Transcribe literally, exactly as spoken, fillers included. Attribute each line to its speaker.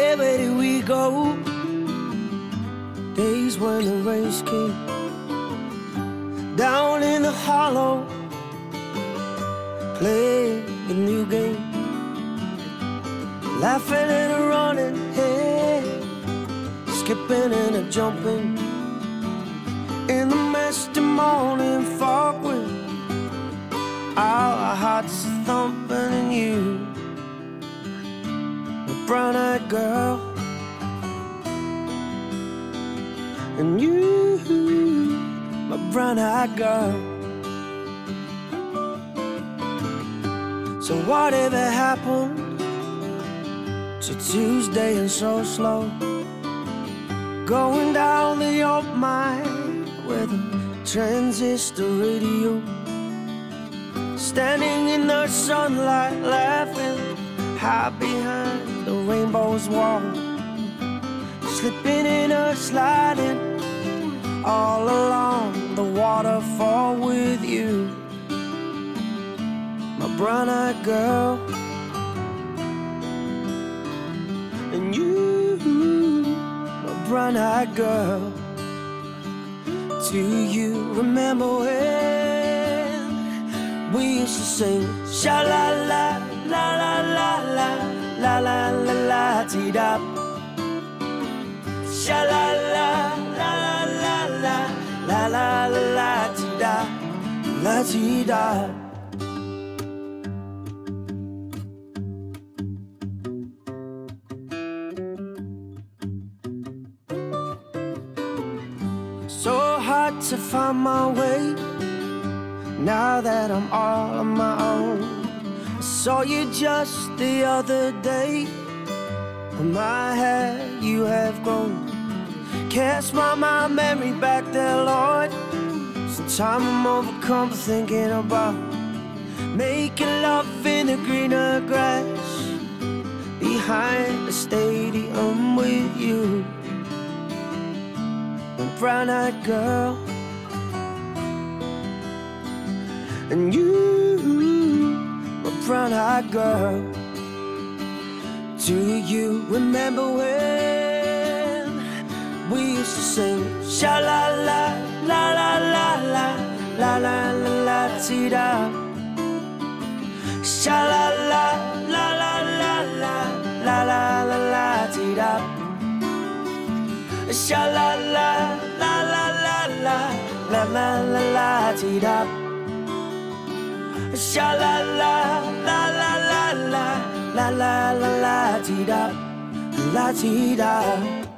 Speaker 1: Hey, where did we go? Days when the race came down in the hollow, playing a new game, laughing and running, hey, skipping and a jumping in the misty morning fog with our hearts thumping, and you, a brown-eyed girl, and you, my brown-eyed girl. So whatever happened to Tuesday and so slow, going down the old mine with a transistor radio, standing in the sunlight laughing, hide behind the rainbow's wall, slipping in or sliding all along the waterfall with you, my brown-eyed girl, and you, my brown-eyed girl. Do you remember when we used to sing sha-la-la, la-la-la-la, la-la-la-la-ti-da, sha-la-la, la-la-la-la, la-la-la-la-ti-da, la-ti-da. So hard to find my way now that I'm all on my own. I saw you just the other day, on my hair you have grown. Cast my, my memory back there, Lord. Sometimes I'm overcome thinking about making love in the greener grass behind the stadium with you, brown-eyed girl, and you, my brown-eyed girl. Do you remember when we used to sing sha-la-la, la-la-la-la, la-la-la-la-ti-da, sha-la-la, la-la-la-la, la-la-la-la-ti-da, sha-la-la, la-la-la-la, la-la-la-la-ti-da, sha-la-la, la-la-la-la, la-la-la-la-ti-da, la-ti-da.